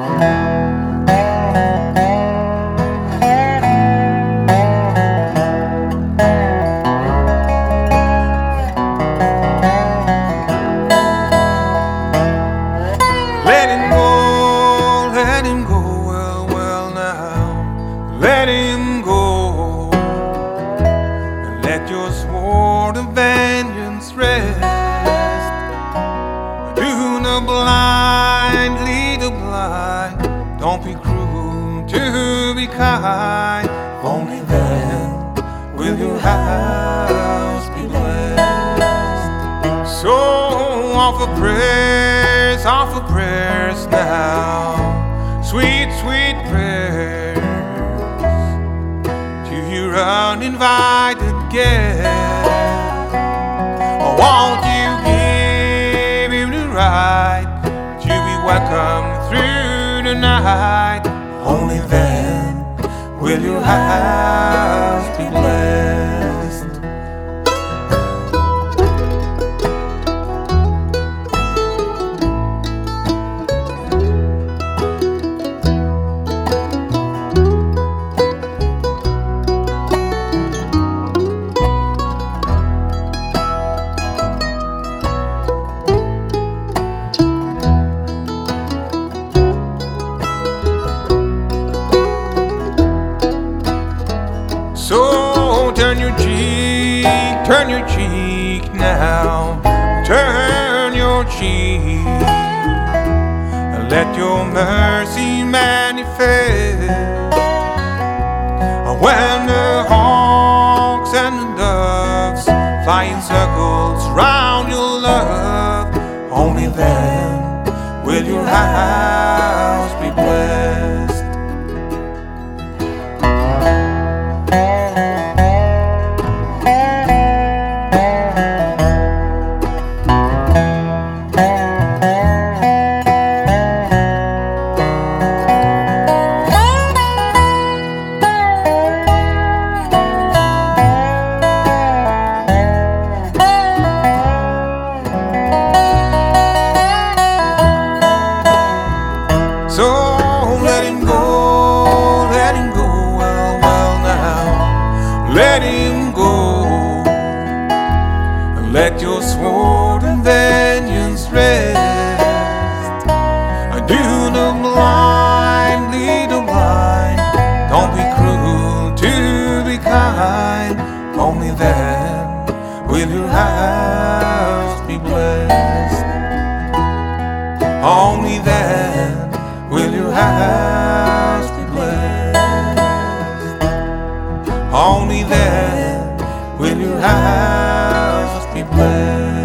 Let him go, well, well now. Let him go, and let your sword of vengeance rest. Do the blind, lead the blind. Don't be cruel, to be kind. Only then will your house be blessed. So offer prayers now. Sweet, sweet prayers to your uninvited guest. Oh, won't you give him the right to be welcome through the night? Only then will your house be blessed. So turn your cheek now, turn your cheek, and let your mercy manifest. When the hawks and the doves fly in circles round your love, only then will your house be blessed. So let him go, well, well now. Let him go, and let your sword and vengeance rest. Do the blind, lead the blind. Don't be cruel, to be kind. Only then will your house be blessed. Only then will your house be blessed. Only then will your house be blessed.